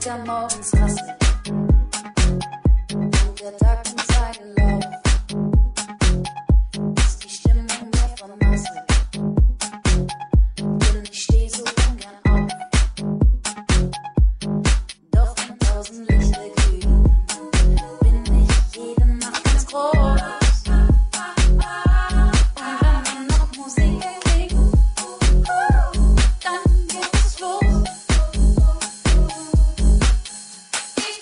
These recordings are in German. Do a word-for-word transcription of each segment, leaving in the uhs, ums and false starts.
der morgens rasselt und der Tag in seinen Lauf, ist die Stimmung mehr vermasselt, denn ich steh so ungern auf, doch wenn tausend Lichter glühen, bin ich jede Nacht ganz groß. Ich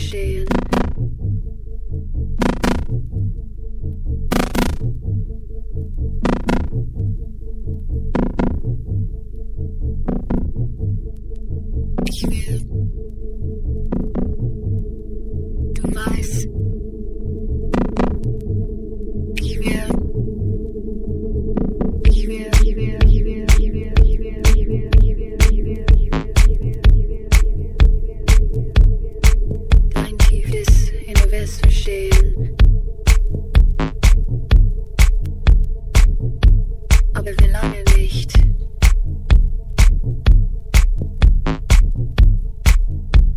verstehen. Ich will. Du weißt. Ich will. Ich will, ich will, ich will, ich will, ich will, ich will, ich will, ich will, ich will, ich will, ich will. Dein tiefes Inneres verstehen. Aber wie lange nicht?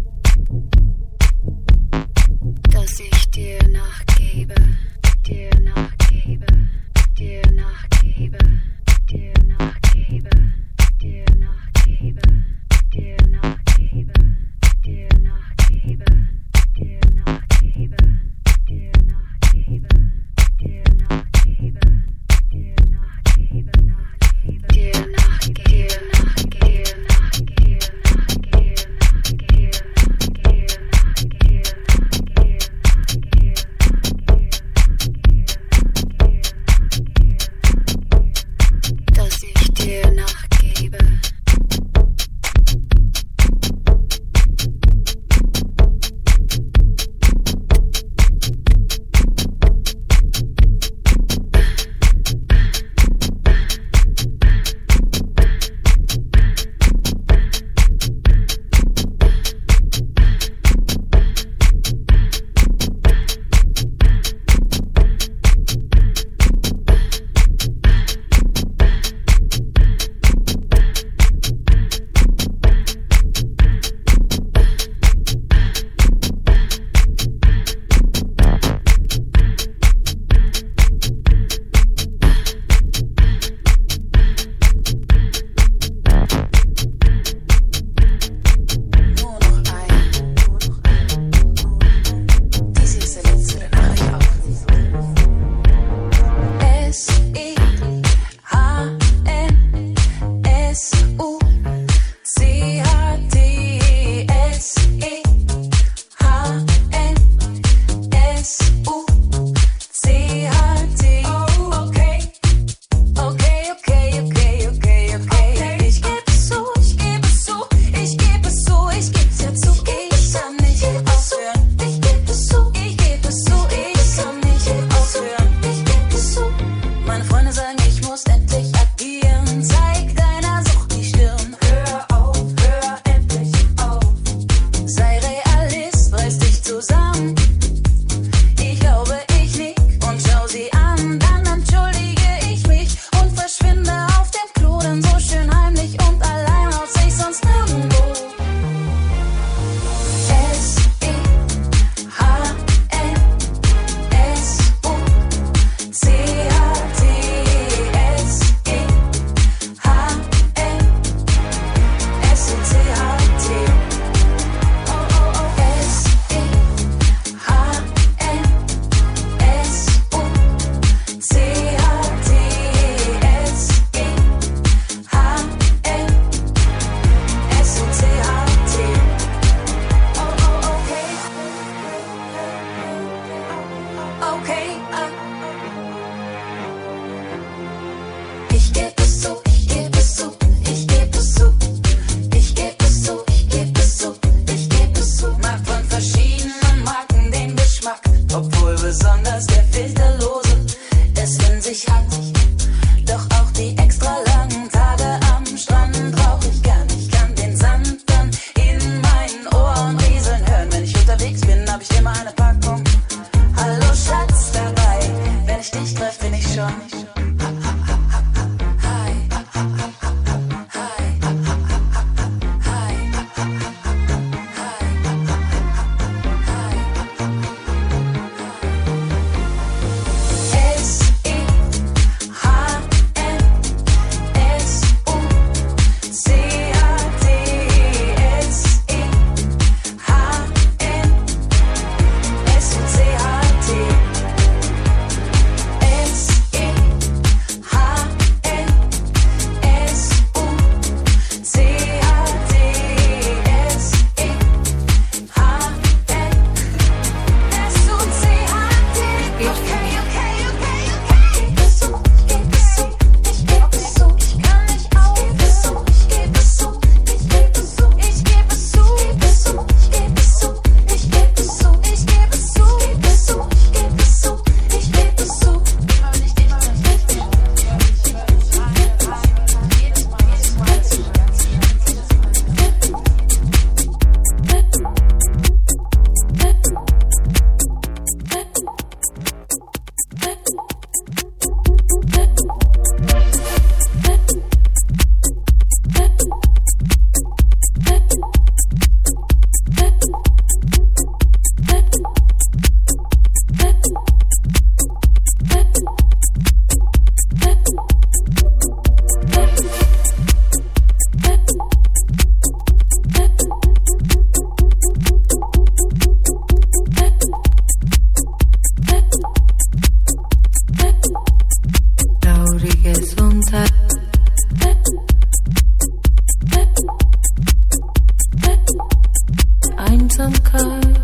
Einsamkeit.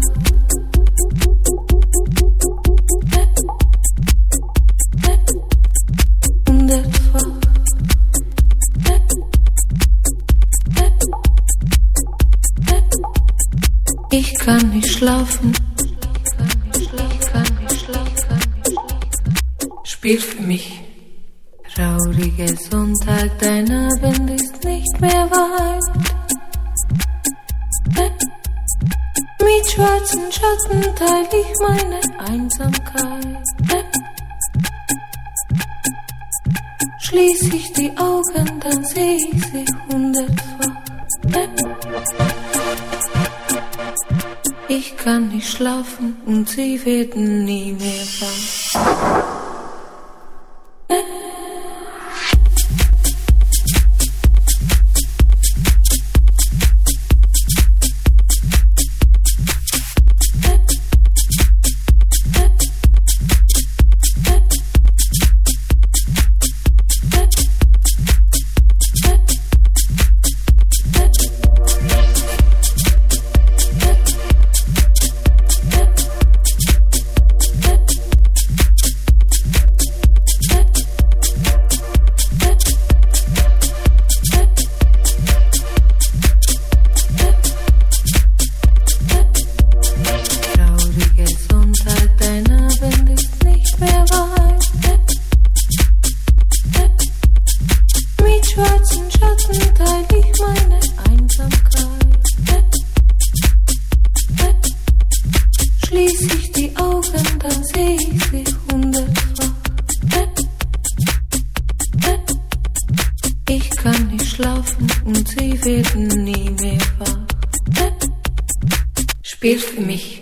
Hundertfach. Ich kann nicht schlafen. Spiel für mich. Trauriger Sonntag, dein Abend ist nicht mehr weit. Mit schwarzen Schatten teile ich meine Einsamkeit. Schließ ich die Augen, dann seh ich sie hundertfach. Ich kann nicht schlafen und sie werden nie mehr wach. Spiel für mich.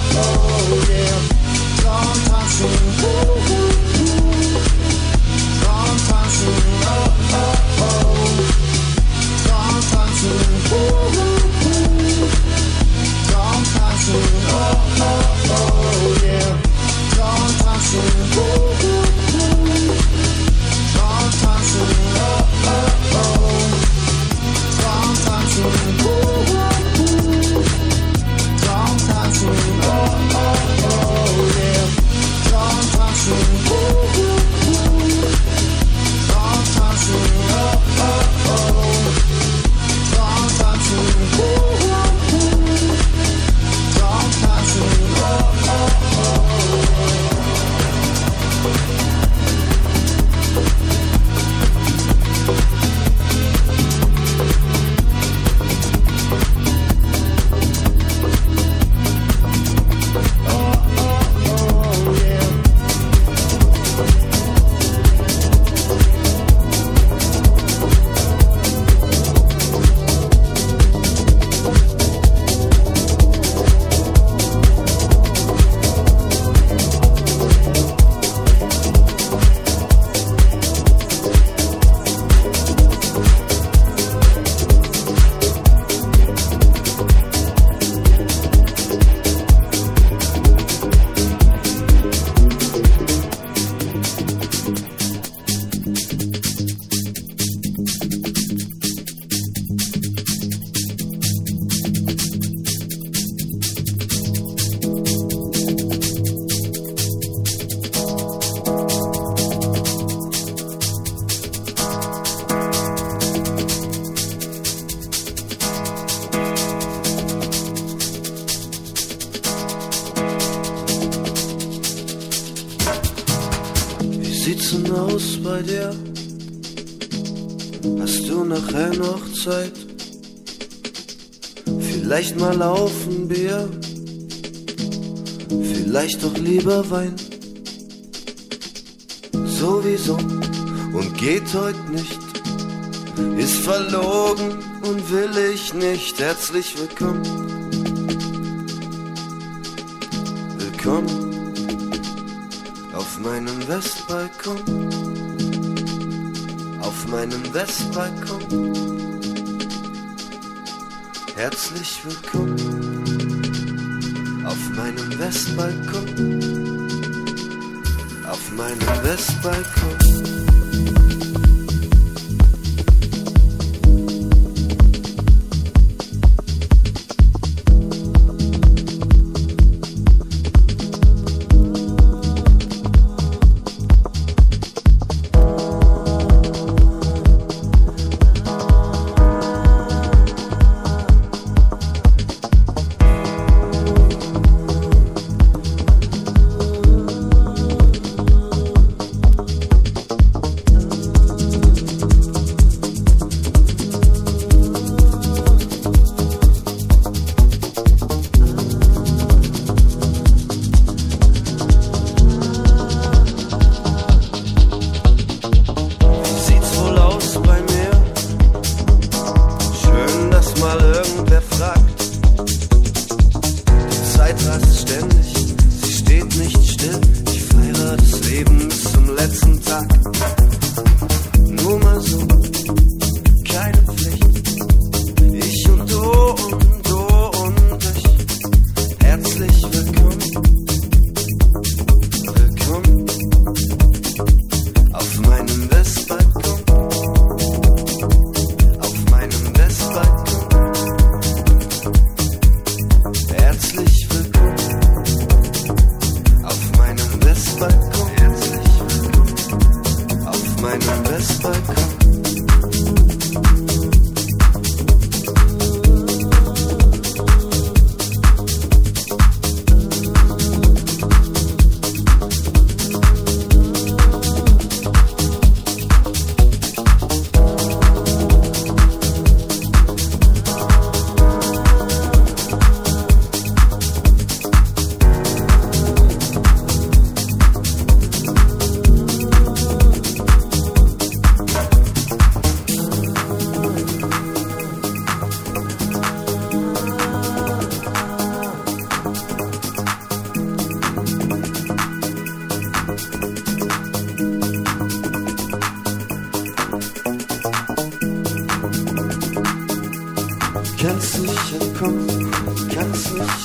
sieht's denn aus bei dir? Hast du nachher noch Zeit? Vielleicht mal auf ein Bier, vielleicht doch lieber Wein. Sowieso und geht heute nicht, ist verlogen und will ich nicht. Herzlich willkommen, willkommen auf meinem Westbalkon, auf meinem Westbalkon. Herzlich willkommen auf meinem Westbalkon, auf meinem Westbalkon.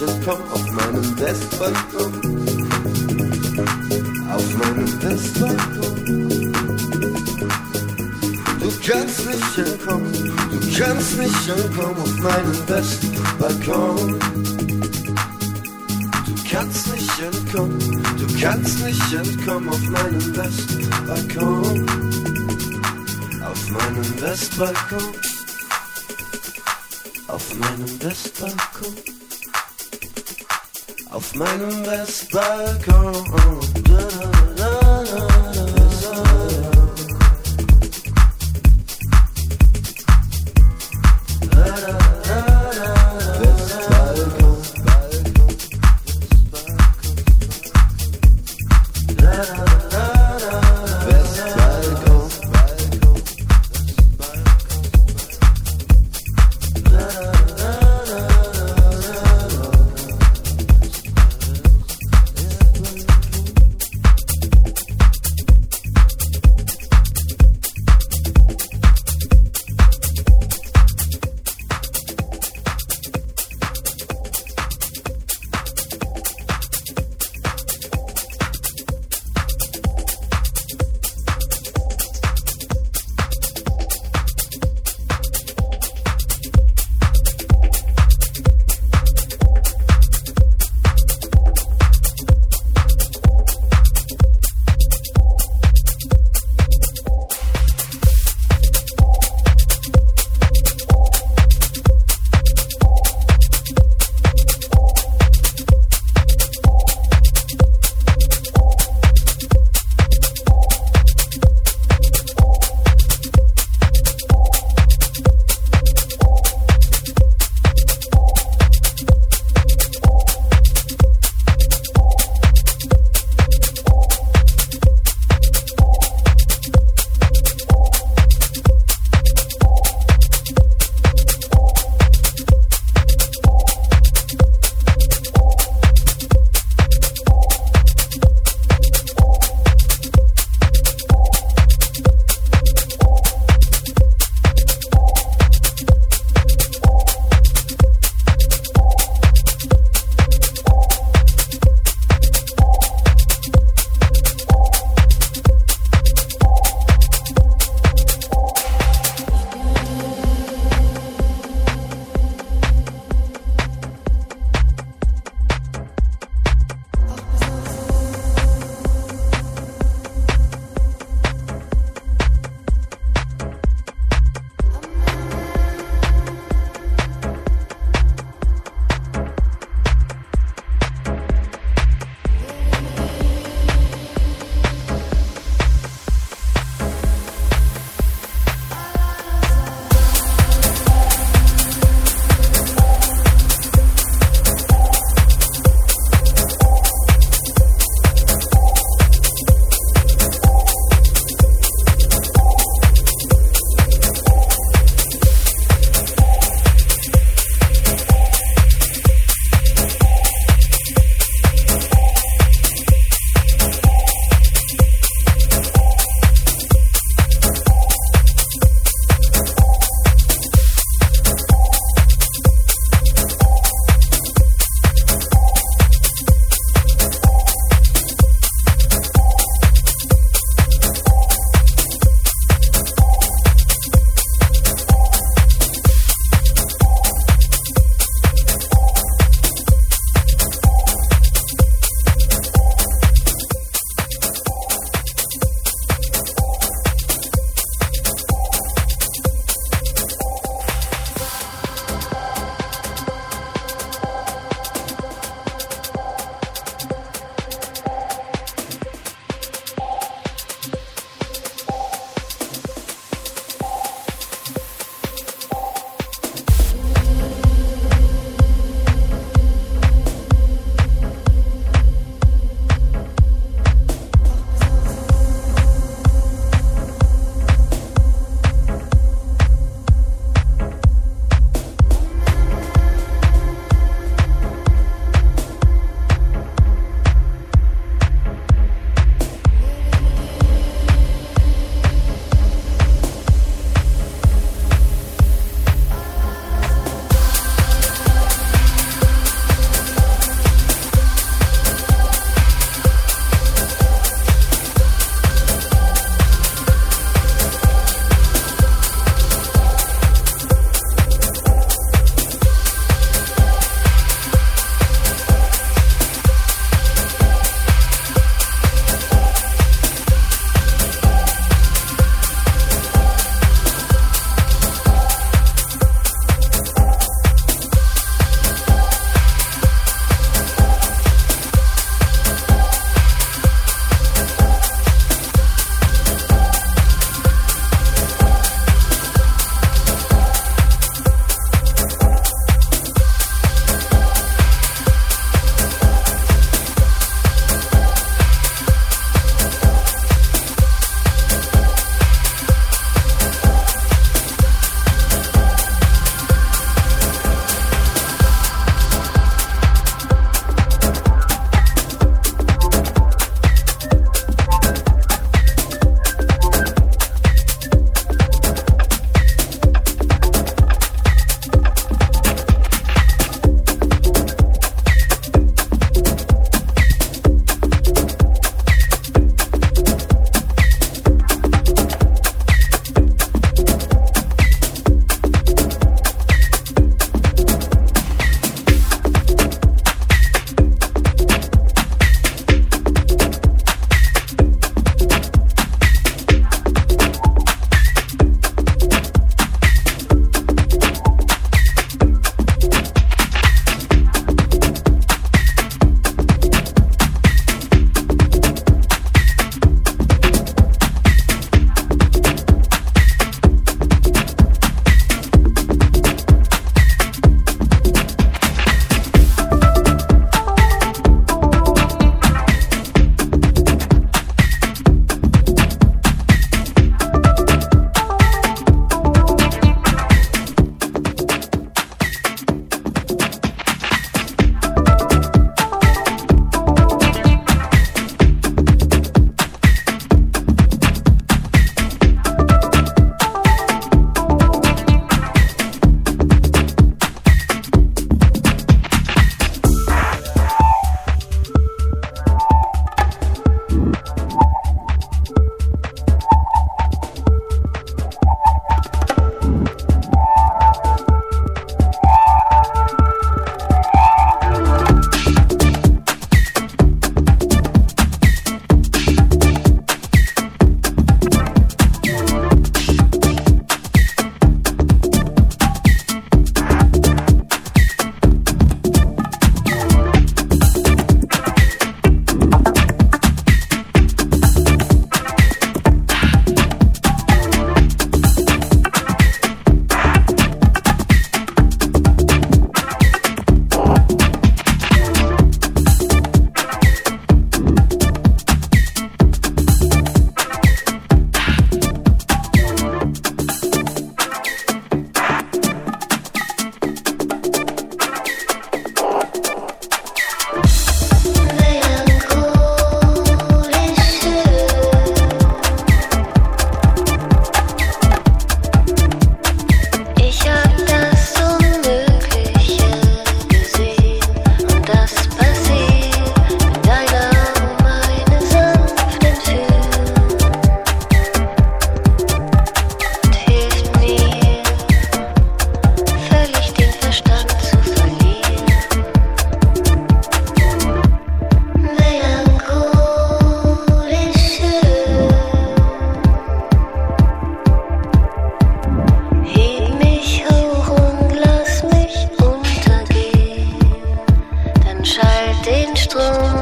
willkommen auf meinem Westbalkon. Auf meinem Westbalkon. Du kannst nicht entkommen, du kannst nicht entkommen auf meinem Westbalkon. Du kannst nicht entkommen, du kannst nicht entkommen auf meinem Westbalkon. Auf meinem Westbalkon. Auf meinem Westbalkon. Auf meinem Westbalkon. Da, da, da, da, da, da.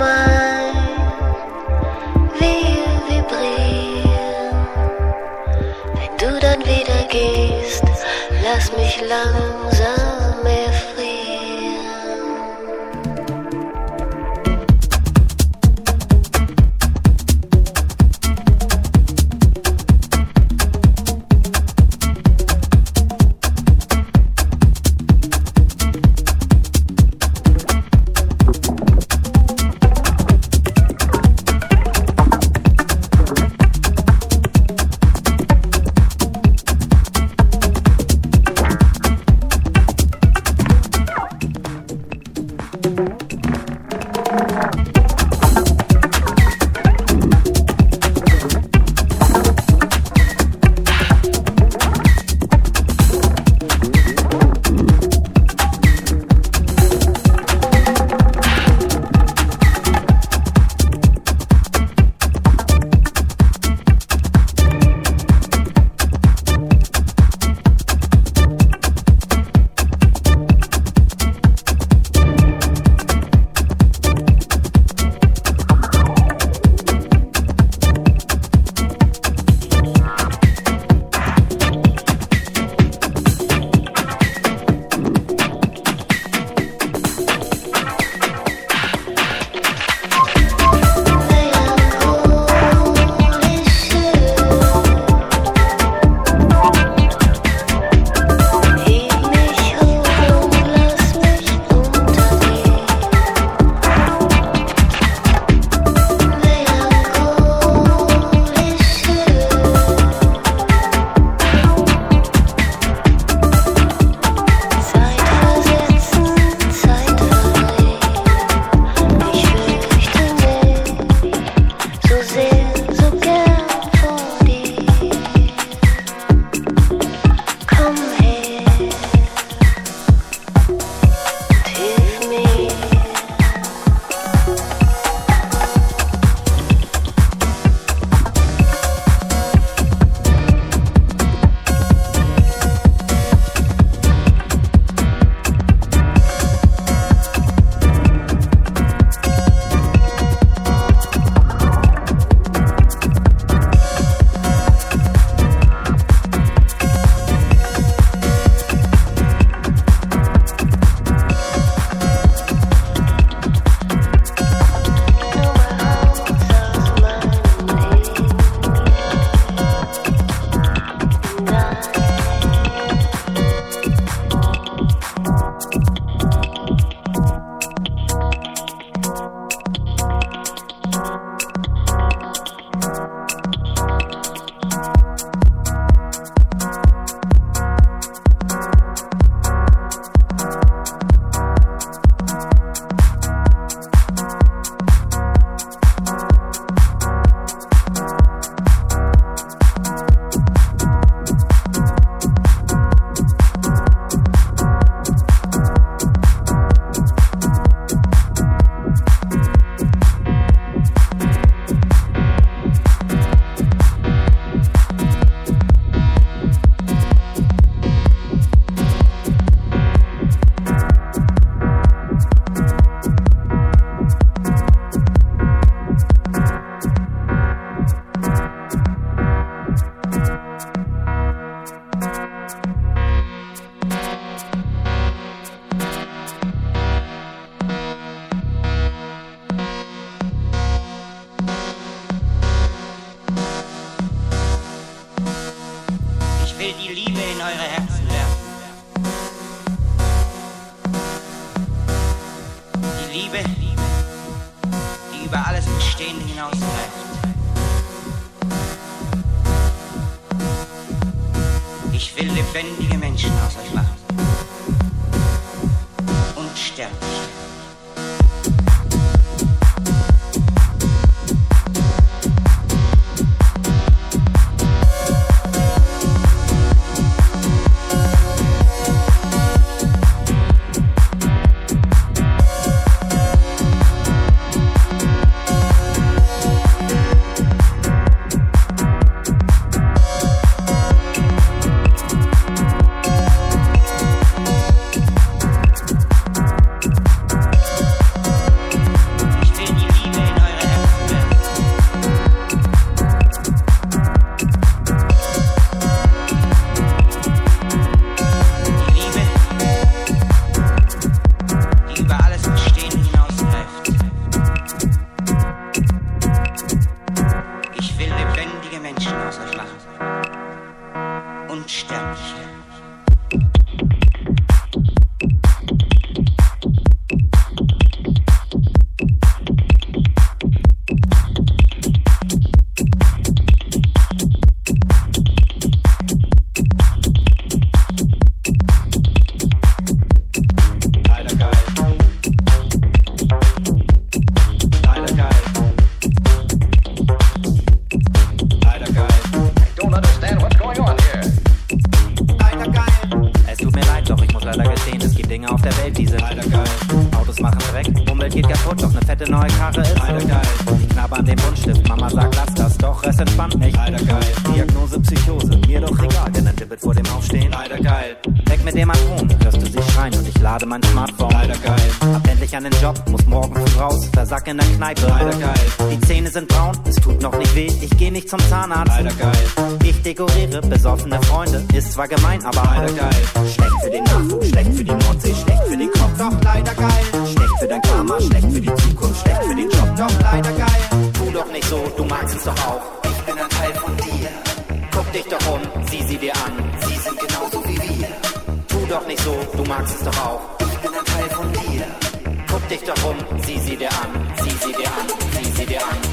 mein will vibrieren. Wenn du dann wieder gehst, lass mich langsam erfrieren. Lebendige Menschen aus euch machen. Unsterbliche. fette neue Karre ist leider geil. Ich knabber an den Buntstift, Mama sagt lass das, doch es entspannt mich. Leider geil. Diagnose Psychose, mir doch egal, denn ein Tippet vor dem Aufstehen. Leider geil. Weg mit dem Atom, hörst du sie schreien und ich lade mein Smartphone. Leider geil. Hab endlich einen Job, muss morgen früh raus, versack in der Kneipe. Leider geil. Die Zähne sind braun, es tut noch nicht weh, ich geh nicht zum Zahnarzt. Leider geil. Ich dekoriere besoffene Freunde, ist zwar gemein, aber leider geil. Schlecht für den Nachwuchs, schlecht für die Nordsee, schlecht für den Kopf, doch leider geil. Schlecht für dein Karma, schlecht für die Zukunft, schlecht für den Job, doch leider geil. Tu doch nicht so, du magst es doch auch. Ich bin ein Teil von dir. Guck dich doch um, sieh sie dir an. Sie sind genauso wie wir. Tu doch nicht so, du magst es doch auch. Ich bin ein Teil von dir. Guck dich doch um, sieh sie dir an. Sieh sie dir an, sieh sie dir an.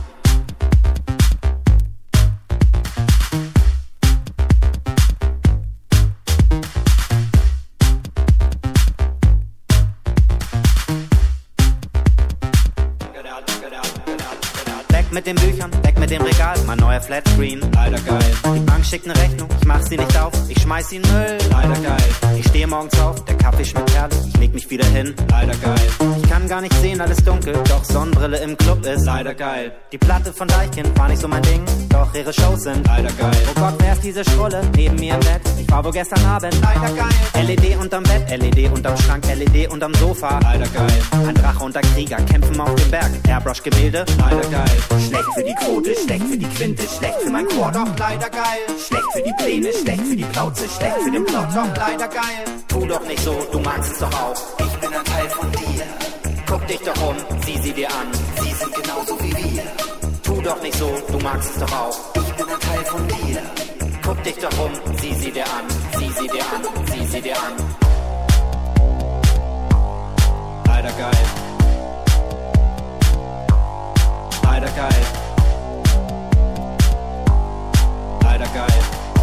Mit den Büchern, weg mit dem Regal, mein neuer Flatscreen, leider geil. Die Bank schickt ne Rechnung, ich mach sie nicht auf, ich schmeiß sie in Müll, leider geil. Ich stehe morgens auf, der Kaffee schmeckt herrlich, ich leg mich wieder hin, leider geil. Ich kann gar nicht sehen, alles dunkel, doch Sonnenbrille im Club ist, leider geil. Die Platte von Deichkind war nicht so mein Ding, doch ihre Shows sind, leider geil. Oh Gott, wer ist diese Schrulle neben mir im Bett? Ich war wohl gestern Abend, leider geil. L E D unterm Bett, L E D unterm Schrank, L E D unterm Sofa, leider geil. Ein Drache und ein Krieger kämpfen auf dem Berg, Airbrush-Gemälde, leider geil. Schlecht für die Quote, schlecht für die Quinte, schlecht für mein Chor, doch leider geil. Schlecht für die Pläne, schlecht für die Plauze, schlecht für den Plot, doch leider geil. Tu doch nicht so, du magst es doch auch. Ich bin ein Teil von dir. Guck dich doch um, sieh sie dir an. Sie sind genauso wie wir. Tu doch nicht so, du magst es doch auch. Ich bin ein Teil von dir. Guck dich doch um, sieh sie dir an. Sieh sie dir an, sieh sie dir an. Leider geil. Leider geil. Leider geil.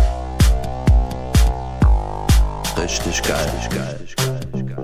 Richtig geil, geil, geil, geil.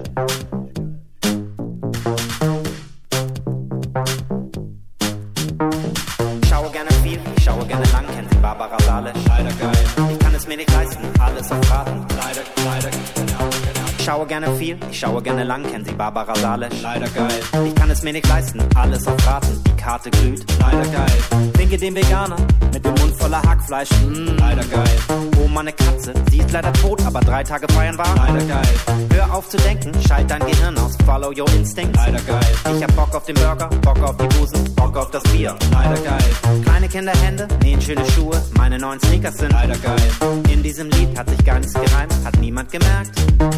Ich schaue gerne viel, ich schaue gerne lang, kennt sie Barbara Salisch. Leider geil. Ich kann es mir nicht leisten, alles auf Raten. Leider, leider, genau, genau. Ich schaue gerne viel, ich schaue gerne lang, kennt sie Barbara Salisch. Leider geil. Ich kann es mir nicht leisten, alles auf Raten. Die Karte glüht, leider geil. Winke dem Veganer mit dem Mund voller Hackfleisch, mm, leider geil. Oh, meine Katze, sie ist leider tot, aber drei Tage feiern war, leider geil. Hör auf zu denken, schalt dein Gehirn aus, follow your instincts, leider geil. Ich hab Bock auf den Burger, Bock auf die Busen, Bock auf das Bier, leider geil. Kleine Kinderhände, nähen schöne Schuhe, meine neuen Sneakers sind, leider geil. In diesem Lied hat sich gar nichts gereimt, hat niemand gemerkt.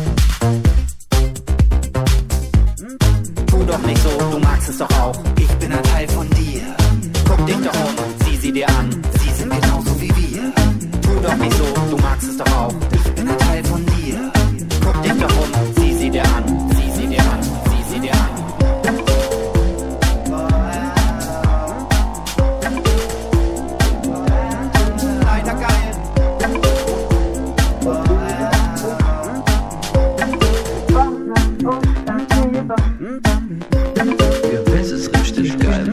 Tu doch nicht so, du magst es doch auch. Ich bin ein Teil von dir. Guck dich doch um, sieh sie dir an. Sie sind genauso wie wir. Tu doch nicht so, du magst es doch auch. Ich bin ein Teil von dir. Guck dich doch um, sieh sie dir an. Sieh sie dir an, sieh sie dir an. Leider geil. Das ist richtig geil.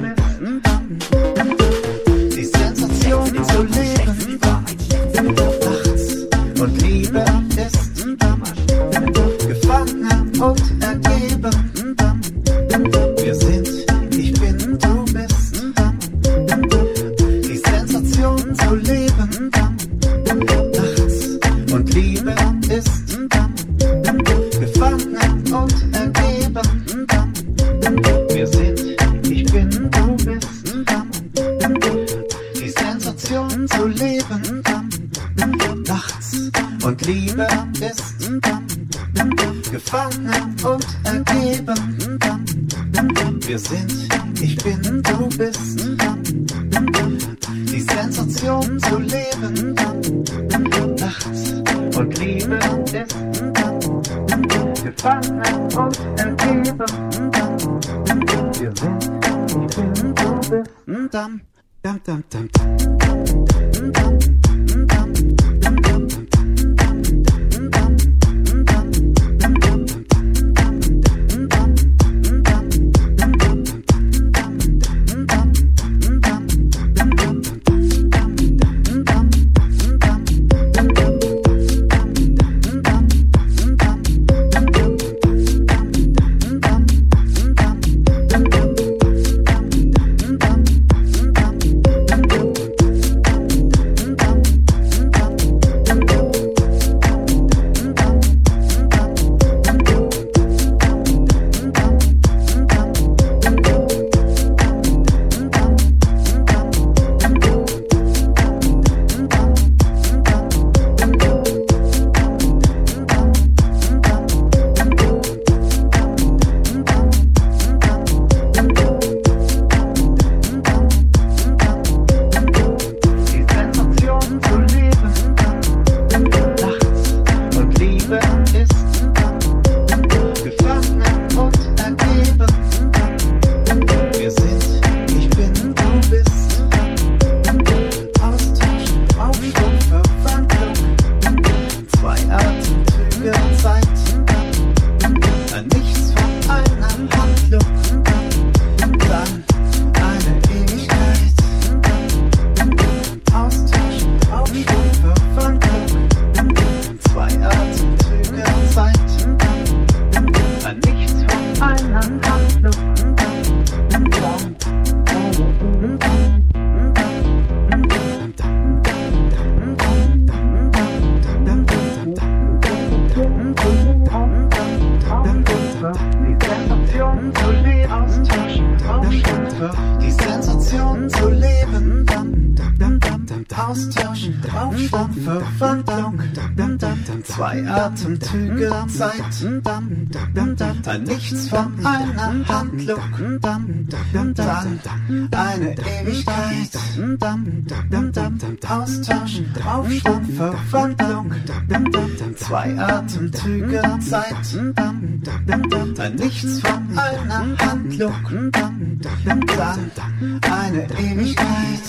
Die Sensation zu leben nachts und Liebe ist gefangen und ergeben. Wir sind, ich bin, du bist. Die Sensation zu leben nachts und Liebe ist gefangen und ergeben. Wir sind, ich bin, du bist. Die Sensation zu leben nachts und Liebe ist gefangen und ergeben. Wir sind, ich bin, du bist. Die Sensation zu leben nachts und Liebe ist gefangen und ergeben. Wir sind, ich bin, du bist. Dam, dam, dam, dam, dam, dam, dam. Austauschen, Aufstand, Verwandlung, zwei Atemzüge Zeit, ein Nichts von einer Handlung, dann eine Ewigkeit. Austauschen, Aufstand, Verwandlung, zwei Atemzüge Zeit, ein Nichts von einer Handlung, dann eine Ewigkeit.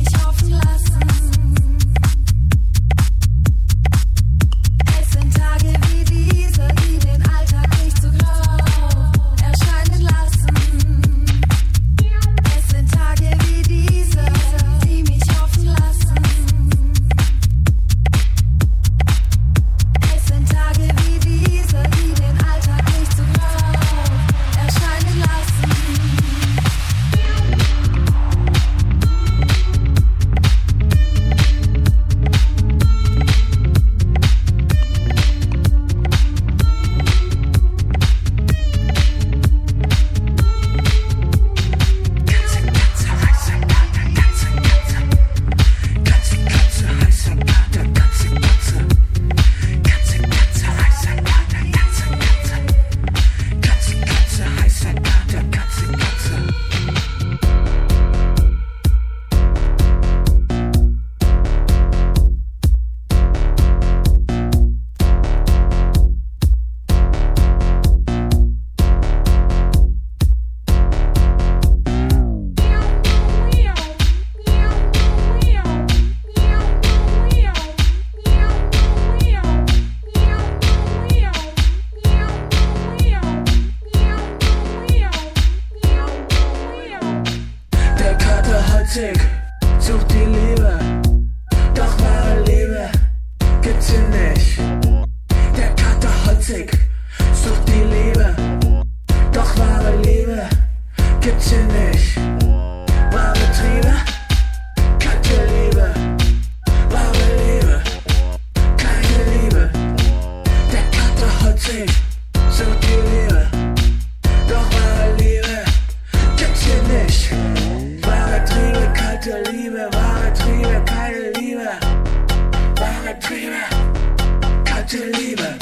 Es sind Tage Trink so viel Liebe, doch wahre Liebe gibt's hier nicht. Wahre Triebe, kalte Liebe, wahre Triebe, keine Liebe. Wahre Triebe, kalte Liebe.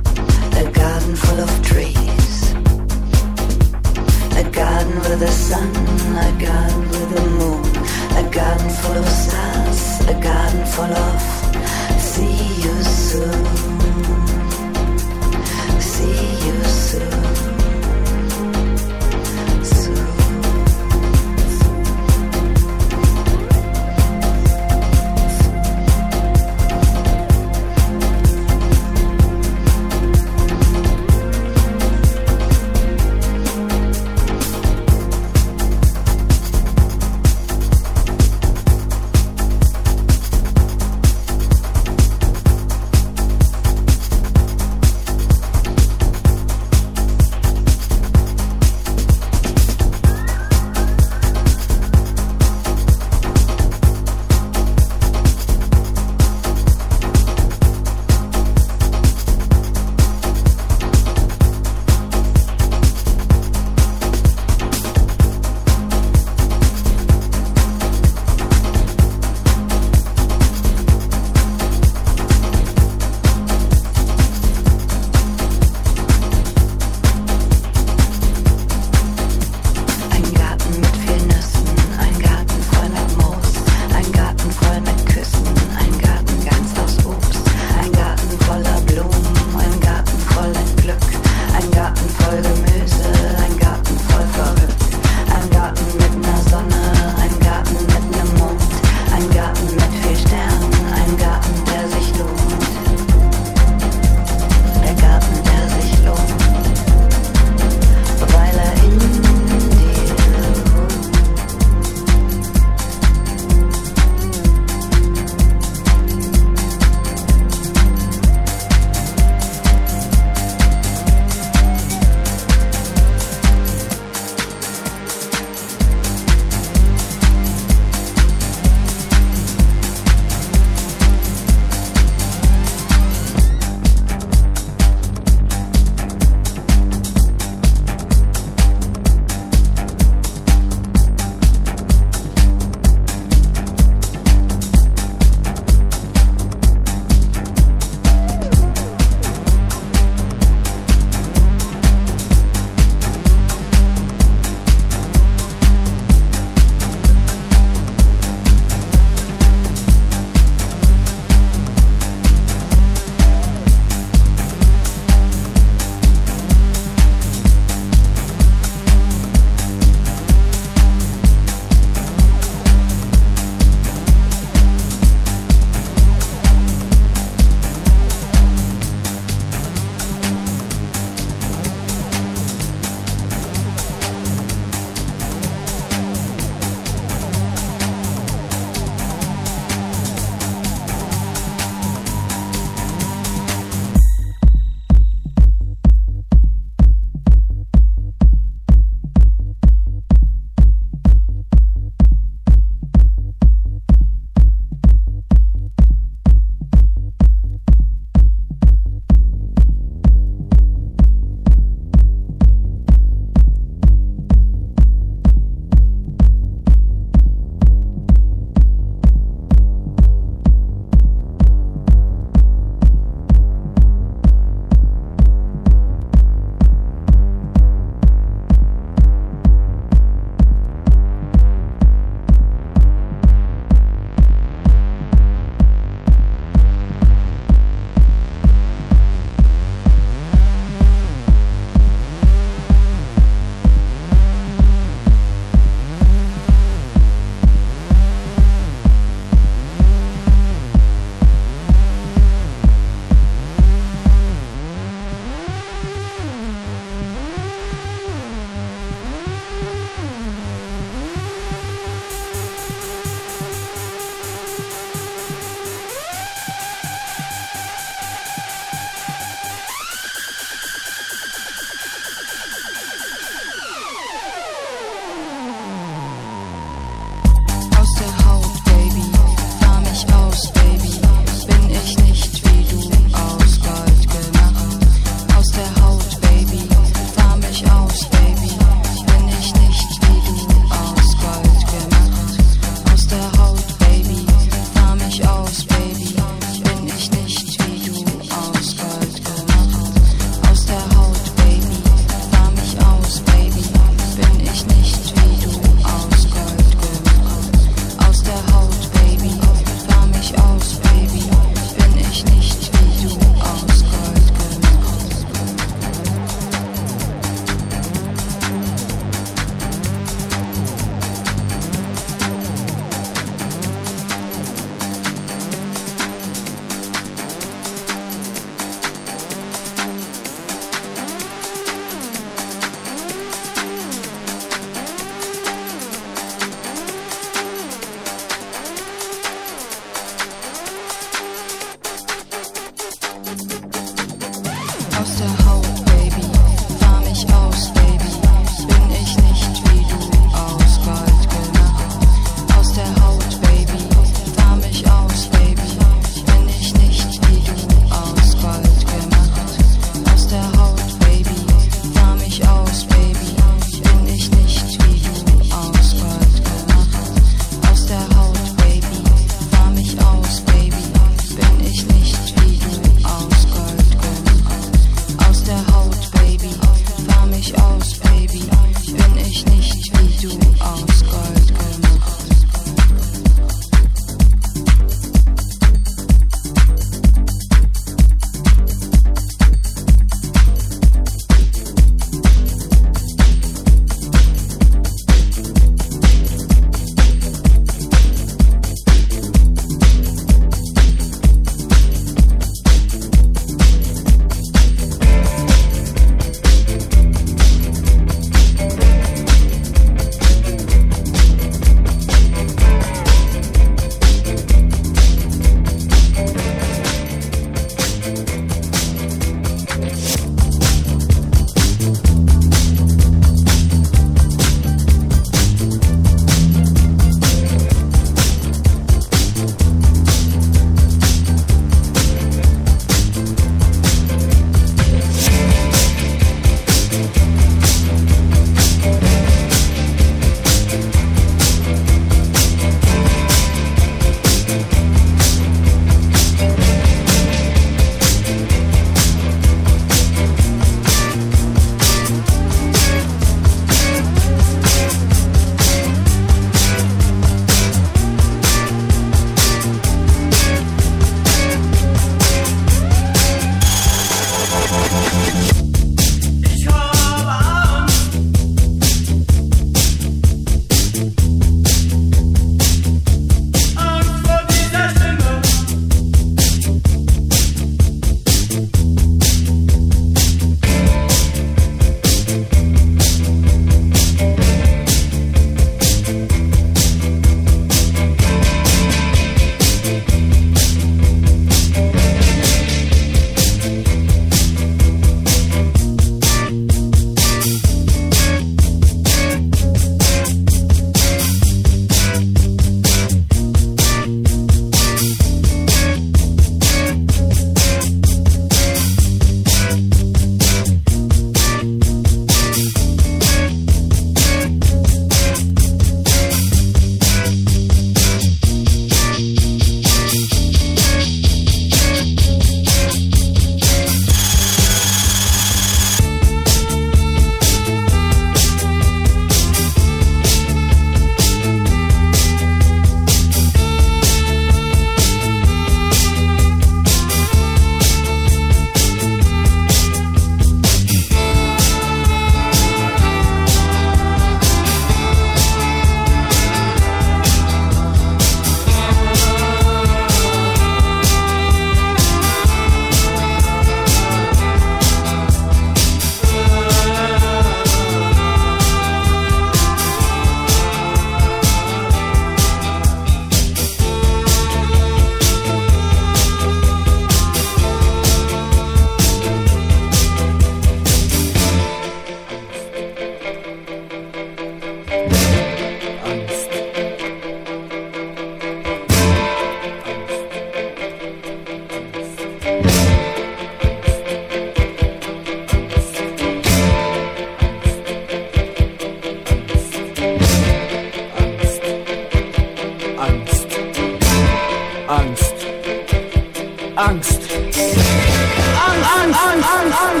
Angst. Angst. Angst. Angst. Angst. Angst.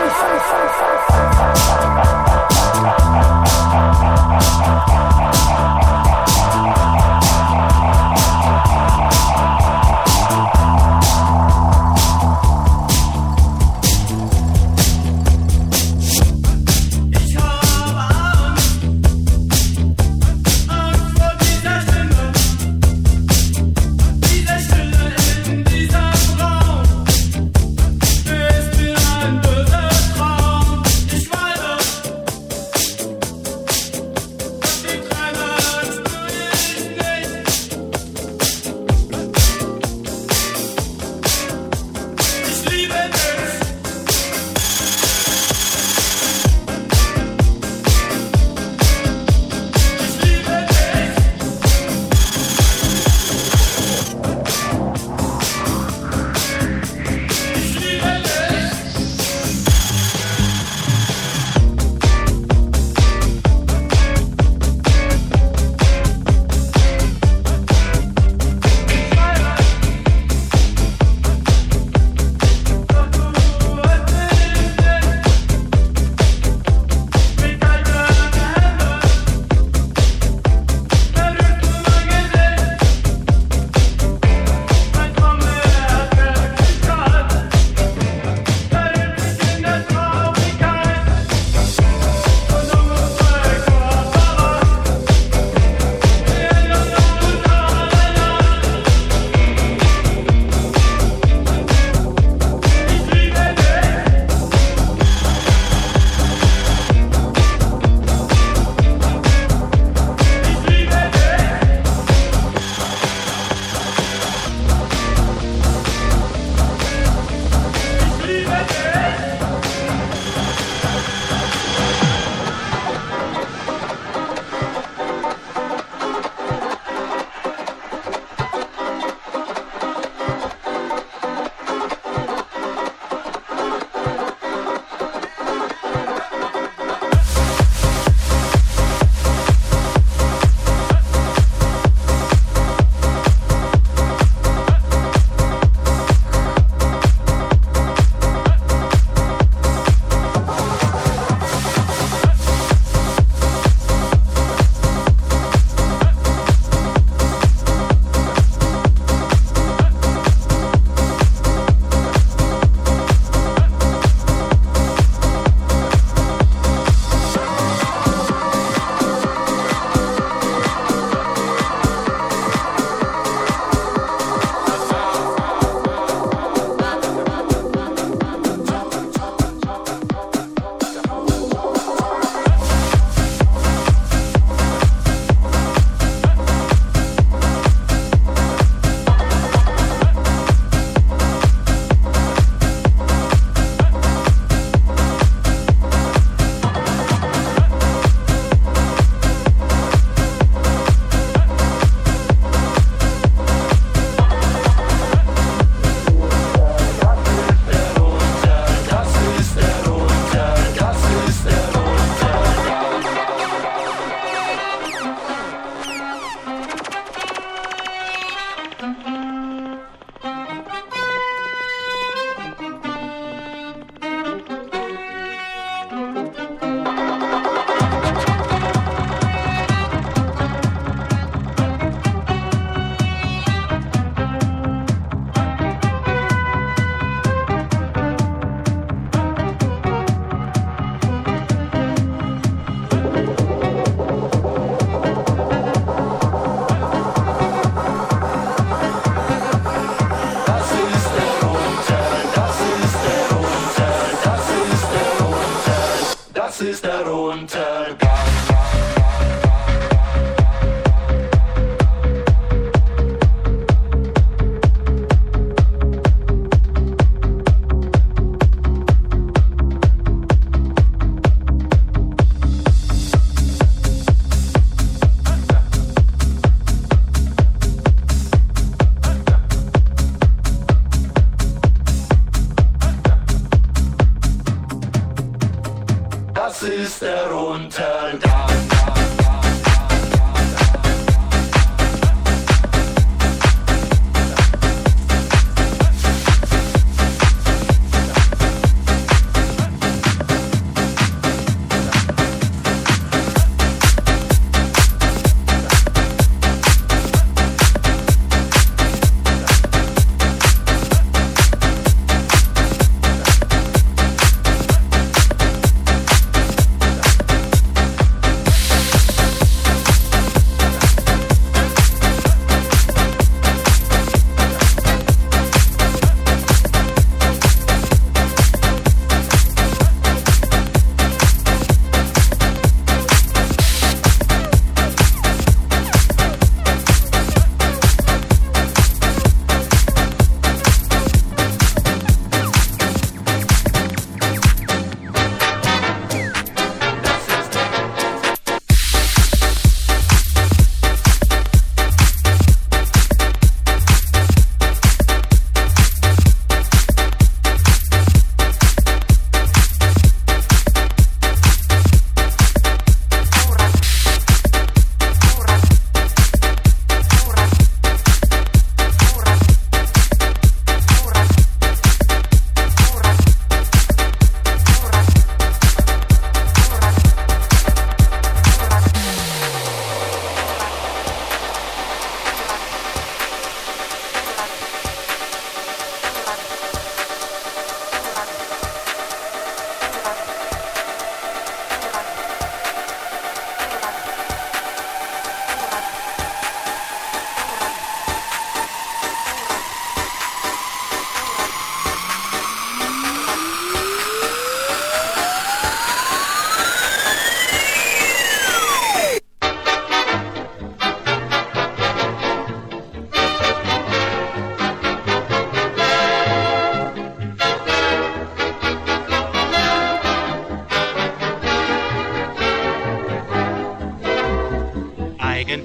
ist der Untergang.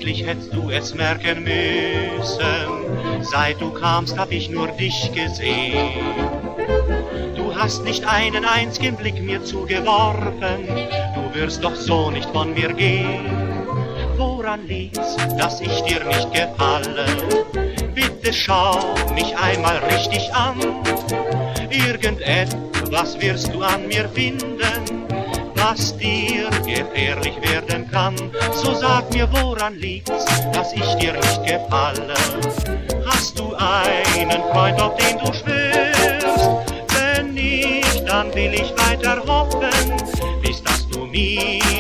Eigentlich hättest du es merken müssen, seit du kamst hab ich nur dich gesehen. Du hast nicht einen einzigen Blick mir zugeworfen, du wirst doch so nicht von mir gehen. Woran liegt's, dass ich dir nicht gefalle? Bitte schau mich einmal richtig an. Irgendetwas wirst du an mir finden, was dir gefährlich werden kann. So sag mir, woran liegt's, dass ich dir nicht gefalle? Hast du einen Freund, auf den du schwörst? Wenn nicht, dann will ich weiter hoffen, bis dass du mir